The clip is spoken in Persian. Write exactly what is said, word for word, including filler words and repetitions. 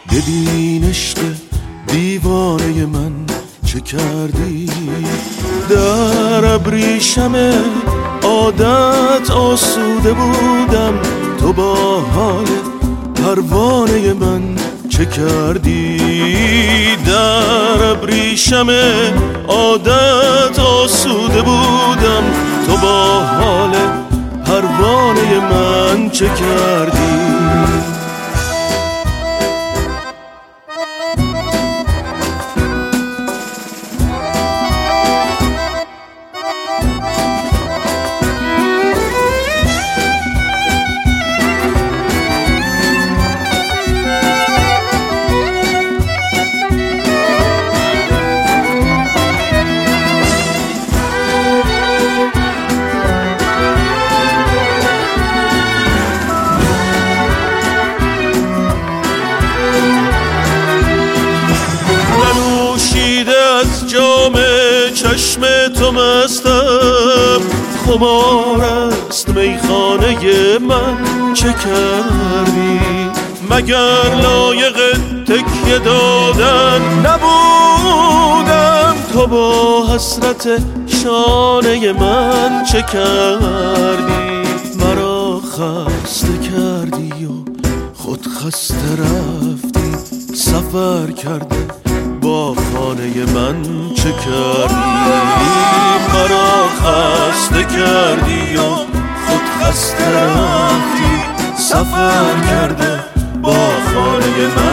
ببین عشق دیوانه من چه کردی. در ابریشم عادت آسوده بودم، تو با حال پروانه من چه کردی. در ابریشم عادت آسوده بودم، تو با حال پروانه من چه کردی. جام چشم تو مستم، خمار است میخانه من چه کردی. مگر لایق تکیه دادن نبودم، تو با حسرت شانه من چه کردی. مرا خسته کردی و خود خسته رفتی، سفر کرده با خانه من چه کردی. مرا خسته کردی و خود خسته رفتی، سفر کرده با خانه من